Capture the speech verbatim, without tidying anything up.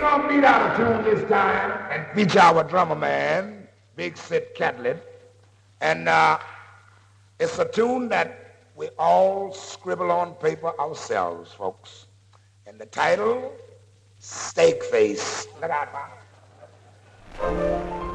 gonna beat out a tune this time and feature our drummer man, Big Sid Catlett. And uh, it's a tune that we all scribble on paper ourselves, folks. And the title, Steak Face. Look out, Bob.